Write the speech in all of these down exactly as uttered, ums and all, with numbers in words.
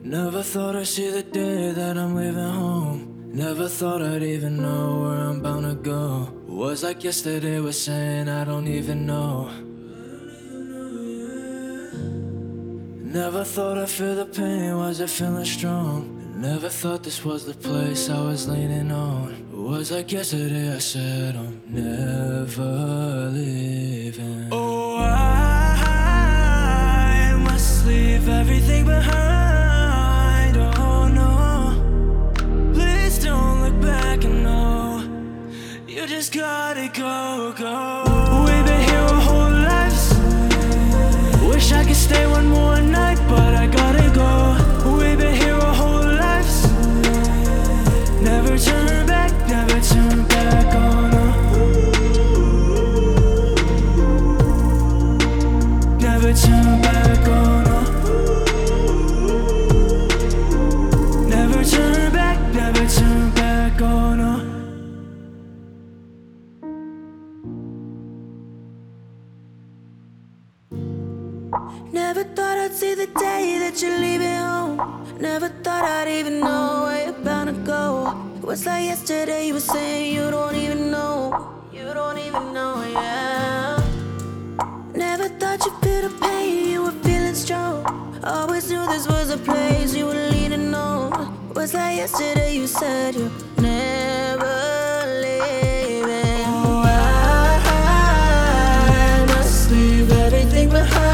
Never thought I'd see the day that I'm leaving home. Never thought I'd even know where I'm bound to go. Was like yesterday was saying I don't even know. Never thought I'd feel the pain, was it feeling strong? Never thought this was the place I was leaning on. Was like yesterday I said I'm never leaving. Oh, I must leave everything behind. Oh no, please don't look back and know you just gotta go, go. We've been here our whole lives. Wish I could stay one more night, but I gotta go. We've been here our whole lives. Never turn back, never turn back, oh no. Never turn back, oh no. Never turn back, never turn back, oh no. Never thought I'd see the day that you're leaving home. Never thought I'd even know where you're bound to go. It was like yesterday you were saying you don't even know. You don't even know, yeah. Never thought you'd feel the pain, you were feeling strong. Always knew this was a place you were leaning on. It was like yesterday you said you're never leaving. Oh, I must leave everything behind.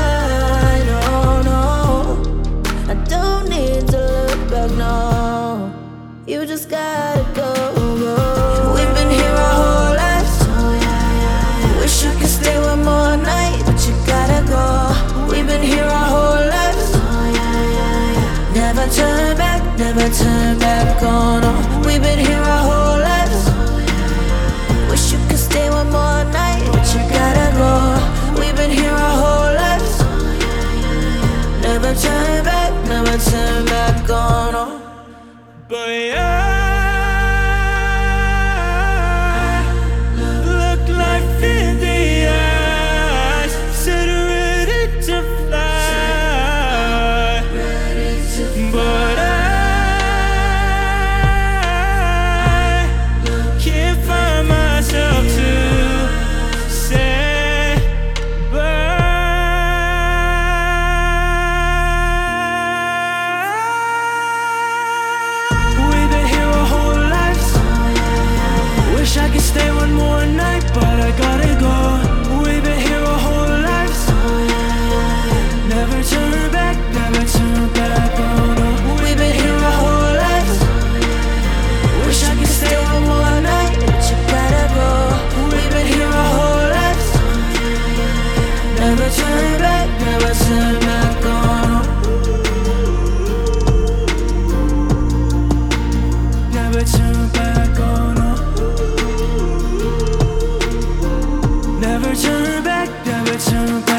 No, you just gotta go, go. We've been here our whole lives. Oh, yeah, yeah, yeah. Wish I could stay one more night, but you gotta go. We've been here our whole lives. Oh, yeah, yeah, yeah. Never turn back, never turn back, oh no. We've been here our whole lives. Oh, yeah, yeah, yeah. Wish you could stay one more night, but you gotta go. We've been here our whole lives. Oh, yeah, yeah, yeah. Never turn back, never turn back, oh no. But I look life in the eyes, said ready to fly. But I can't find myself to say bye. Wish I could stay one more night, but I gotta go. We've been here our whole lives. Never turn back, never turn back, oh no. We've been here our whole lives. Wish I could stay one more night, but you gotta go. We've been here our whole lives. Never turn back, never turn back, oh no. Never turn back, oh no. Never turn back, never turn back.